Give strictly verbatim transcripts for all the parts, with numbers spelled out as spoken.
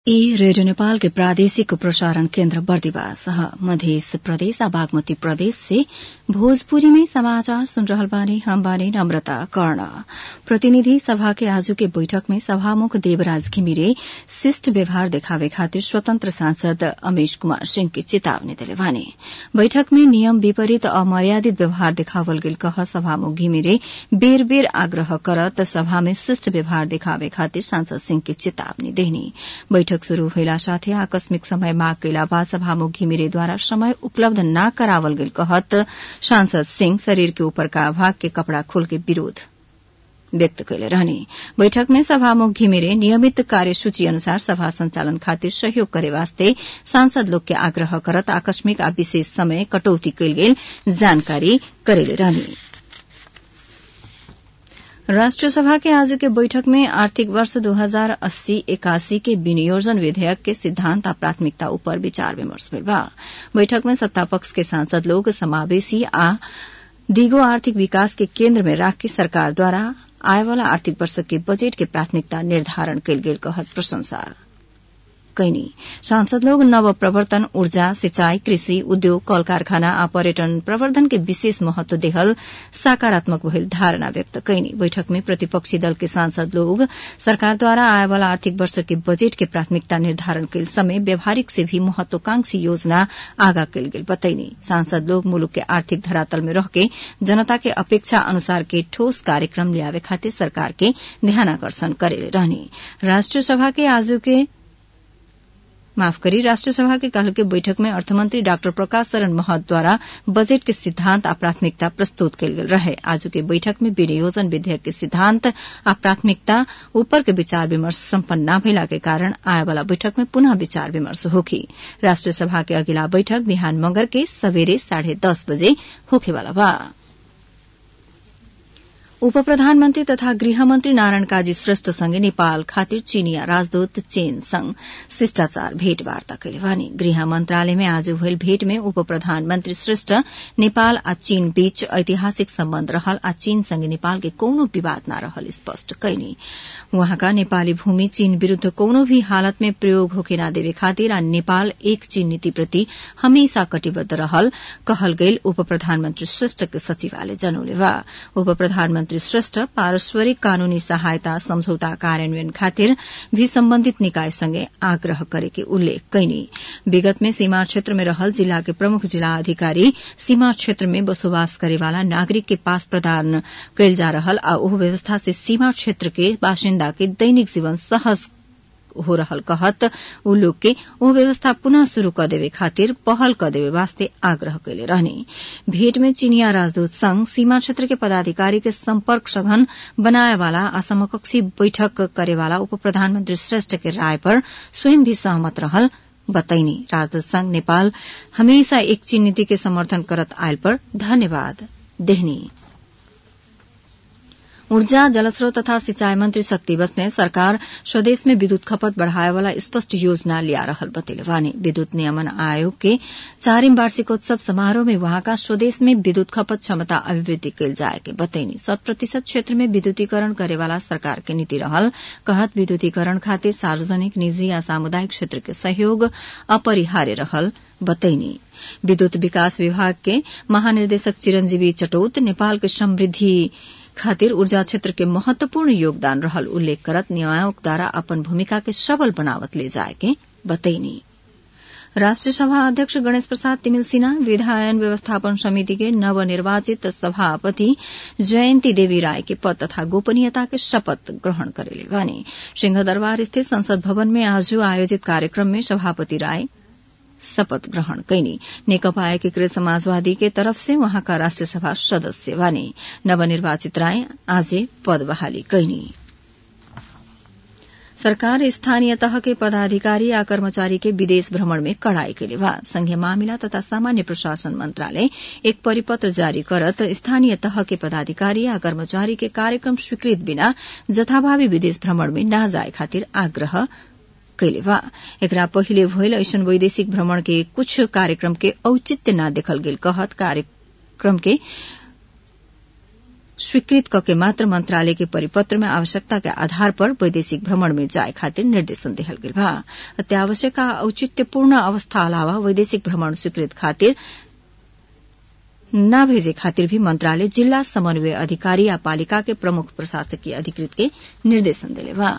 ई रेडियो नेपाल के प्रादेशिक प्रसारण केन्द्र बर्दिवास मध्य प्रदेश आ बागमती प्रदेश से भोजपुरी में समाचार सुन रहल बानी। हम बानी नम्रता कर्ण। प्रतिनिधि सभा के आजू के बैठक में सभामुख देवराज घिमिरे शिष्ट व्यवहार देखावे खातिर स्वतंत्र सांसद अमेश कुमार सिंह के चेतावनी देले बानी। बैठक में नियम विपरीत अमर्यादित व्यवहार देखावल गेल कह सभामुख घिमिरे बेर बेर आग्रह करत सभा में शिष्ट व्यवहार देखावे खातिर सांसद सिंह के चेतावनी देहनी। बैठक शुरू भइला साथै आकस्मिक समय माग कैला बाद सभामुख घिमिरेद्वारा समय उपलब्ध न करावल गेल कहत सांसद सिंह शरीर के ऊपर का भाग के कपड़ा खोल के विरोध व्यक्त कैले रहने। बैठक में सभामुख घिमिरे नियमित कार्यसूची अनुसार सभा संचालन खातिर सहयोग करे वास्ते सांसद लोग के आग्रह करत आकस्मिक आ विशेष समय कटौती कैल गेल जानकारी करेले रहने। राष्ट्रीय सभा के आज के बैठक में आर्थिक वर्ष दो हजार अस्सी इक्यासी के विनियोजन विधेयक के सिद्धांत आ प्राथमिकता ऊपर विचार विमर्श भेल बा। बैठक में सत्तापक्ष के सांसद लोग समावेशी आ दिगो आर्थिक विकास के केन्द्र में राख के सरकार द्वारा आए वाला आर्थिक वर्ष के बजेट के प्राथमिकता निर्धारण कैल गेल कहत प्रशंसा कैनी। सांसद लोग नव प्रवर्तन, ऊर्जा, सिंचाई, कृषि, उद्योग, कल कारखाना आ पर्यटन प्रवर्धन के विशेष महत्व देहल सकारात्मक भइल धारणा व्यक्त कैनी। बैठक में प्रतिपक्षी दल के सांसद लोग सरकार द्वारा आए वाला आर्थिक वर्ष के बजेट के प्राथमिकता निर्धारण कैल समय व्यवहारिक से भी महत्वाकांक्षी योजना आगा कैल गेल बतैनी। सांसद लोग मुलुक के आर्थिक धरातल में रहके जनता के अपेक्षा अनुसार के ठोस कार्यक्रम ल्यावे खातिर सरकार के ध्यानाकर्षण करेले रहने। राष्ट्रीय सभा के आजू के माफ करी राष्ट्रीय सभा के कल के बैठक में अर्थमंत्री डाक्टर प्रकाश शरण महत द्वारा बजेट के सिद्धांत आ प्राथमिकता प्रस्तुत कैल गेल रहे। आज के बैठक में विनियोजन विधेयक के सिद्धांत आ प्राथमिकता ऊपर के विचार विमर्श सम्पन्न न भेला के कारण आए वाला बैठक में पुनः विचार विमर्श होगी। राष्ट्रीय सभा के अगिला बैठक बिहान मंगर के सवेरे साढ़े दस बजे होखेवाला बा। उप प्रधानमन्त्री तथा गृहमन्त्री नारायण काजी श्रेष्ठ सँगै नेपाल खातिर चीनिया राजदूत चेन संग शिष्टाचार भेटवार्ता कैले बानी। गृह मन्त्रालयमा आज भइल भेट में उप प्रधानमन्त्री श्रेष्ठ नेपाल आ चीन बीच ऐतिहासिक सम्बन्ध रहल आ चीन सँगै नेपाल के कौनो विवाद न रहल स्पष्ट कैनी। वहाँका नेपाली भूमि चीन विरूद्ध कौनो भी हालत में प्रयोग होके न देवे खातिर आ नेपाल एक चीन नीति प्रति हमेशा कटिबद्ध रहल कहल गैल उप प्रधानमन्त्री श्रेष्ठ के सचिवालय जनौले बा। उप प्रधानमन्त्री श्रेष्ठ पारस्परिक कानूनी सहायता सम्झौता कार्यान्वयन खातिर भी सम्बन्धित निकायसँगै आग्रह गरेको उल्लेख कैनी। विगत में सीमा क्षेत्र में रहल जिला के प्रमुख जिला अधिकारी सीमा क्षेत्र में बसोबास करेवाला नागरिक के पास प्रदान कैल जा रहल आ ओह व्यवस्था से सीमा क्षेत्र के बासिन्दा के दैनिक जीवन सहज हो रहल कहत उ लोग के ओ व्यवस्था पुनः शुरू क देवे खातिर पहल क देवे वास्ते आग्रह कैले रहने। भेट में चीनिया राजदूत संघ सीमा क्षेत्र के पदाधिकारी के संपर्क सघन बनाए वाला आ समकक्षी बैठक करेवाला उप प्रधानमन्त्री श्रेष्ठ के राय पर स्वयं भी सहमत रहल बतैनी। राजदूत संघ नेपाल हमेशा एक चीन नीति के समर्थन करत आयल पर धन्यवाद देहनी। ऊर्जा, जलस्रोत तथा सिंचाई मंत्री शक्ति बस्ने सरकार स्वदेश में विद्युत खपत बढ़ाए वाला स्पष्ट योजना लिया रहल बतैले बानी। विद्युत नियमन आयोग के चारिम वार्षिकोत्सव समारोह में वहाँका स्वदेश में विद्युत खपत क्षमता अभिवृद्धि कैल जाए के बतैनी। शत प्रतिशत क्षेत्र में विद्युतीकरण करेवाला सरकार के नीति रहल कहत विद्युतीकरण खातिर सार्वजनिक, निजी या सामुदायिक क्षेत्र के सहयोग अपरिहार्य रहल बतैनी। विद्युत विकास विभाग के महानिर्देशक चिरंजीवी चटौत नेपाल के समृद्धि खातिर ऊर्जा क्षेत्र के महत्वपूर्ण योगदान रहल उल्लेख करत न्यायोग द्वारा अपन भूमिका के सबल बनावत ले जाए के बतैनी। राष्ट्रीय सभा अध्यक्ष गणेश प्रसाद तिमिल सिन्हा विधायन व्यवस्थापन समिति के नवनिर्वाचित सभापति जयन्ती देवी राय के पद तथा गोपनीयता के शपथ ग्रहण करेले बानी। सिंहदरबार स्थित संसद भवन में आज आयोजित कार्यक्रम में सभापति राय शपथ ग्रहण कैनी। नेकपा एकीकृत समाजवादी के तरफ से वहां का राष्ट्रीय सभा सदस्य बने। नवनिर्वाचित राय आज पद बहाली कैनी। सरकार स्थानीय तह के पदाधिकारी या कर्मचारी के विदेश भ्रमण में कड़ाई कैले बा। संघीय मामिला तथा सामान्य प्रशासन मंत्रालय एक परिपत्र जारी करत स्थानीय तह के पदाधिकारी या कर्मचारी के कार्यक्रम स्वीकृत बिना जथाभावी विदेश भ्रमण में न जाए खातिर आग्रह कैले बा। एकरा पहिले भइल ऐसन वैदेशिक भ्रमण के कुछ कार्यक्रम के औचित्य न देखल गेल कहत कार्यक्रम के स्वीकृत कके मात्र मंत्रालय के परिपत्र में आवश्यकता के आधार पर वैदेशिक भ्रमण में जाए खातिर निर्देशन दिहल गेल बा। अत्यावश्यक आ औचित्यपूर्ण अवस्था अलावा वैदेशिक भ्रमण स्वीकृत खातिर न भेजे खातिर भी मंत्रालय जिला समन्वय अधिकारी या पालिका के प्रमुख प्रशासकीय अधिकृत के निर्देशन दिले बा।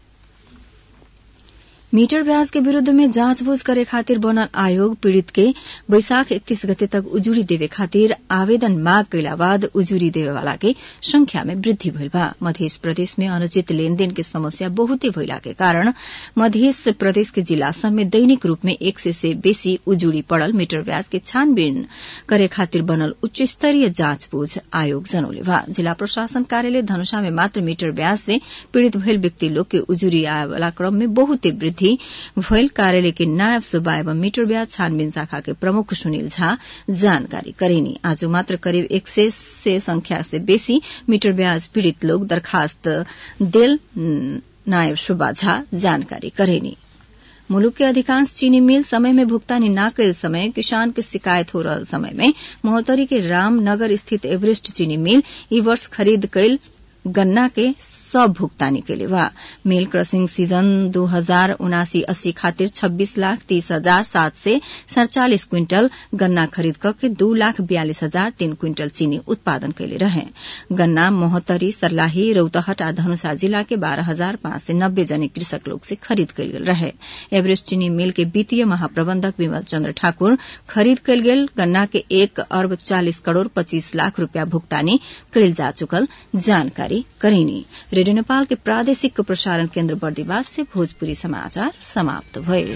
मीटर ब्याज के विरूद्ध में जांचबूझ करे खातिर बनल आयोग पीड़ित के बैसाख इकतीस गते तक उजूरी देवे खातिर आवेदन माग कैला बाद उजूरी देवे वाला के संख्या में वृद्धि भइल बा। मध्य प्रदेश में अनुचित लेनदेन के समस्या बहुते भइला के कारण मध्य प्रदेश के जिला सब में दैनिक रूप में एक सय से बेसी उजूरी पड़ल मीटर ब्याज के छानबीन करे खातिर बनल उच्च स्तरीय जांचबूझ आयोग जनौले बा। जिला प्रशासन कार्यालय धनुषा में मात्र मीटर ब्याज से पीड़ित भइल व्यक्ति लोग के उजूरी आए वाला क्रम में बहुते वृद्धि भइल कार्यालय के नायब सुब्बा एवं मीटर ब्याज छानबीन शाखा के प्रमुख सुनील झा जानकारी करेनी। आज मात्र करीब एक सय से संख्या से बेसी मीटर ब्याज पीड़ित लोग दरखास्त देल नायब सुब्बा झा जानकारी करेनी। मुलुक के अधिकांश चीनी मिल समय में भुगतानी न कैल समय किसान के शिकायत हो रहल समय में महोत्तरी के रामनगर स्थित एवरेस्ट चीनी मिल ई वर्ष खरीद कैल गन्ना के सब भुगतानी के लिए बा। मिल क्रसिंग सीजन दो हजार उनासी अस्सी खातिर छब्बीस लाख तीस हजार सात से सड़चालीस क्विंटल गन्ना खरीद करके दो लाख बयालीस हजार तीन क्विंटल चीनी उत्पादन कैले रहे। गन्ना महोत्तरी सर्लाही रौतहट आ धनुषा जिला के बारह हजार पांच सय नब्बे जने कृषक लोग से खरीद कैल गेल रहे। एवरेस्ट चीनी मिल के वित्तीय महाप्रबंधक विमल चंद्र ठाकुर खरीद कैल गेल गन्ना के एक अरब चालीस करोड़ पच्चीस लाख रूपया भुगतानी कैल जा चुकल जानकारी करेनी। रेडियो नेपाल के प्रादेशिक प्रसारण केन्द्र बर्दिवास से भोजपुरी समाचार समाप्त भए।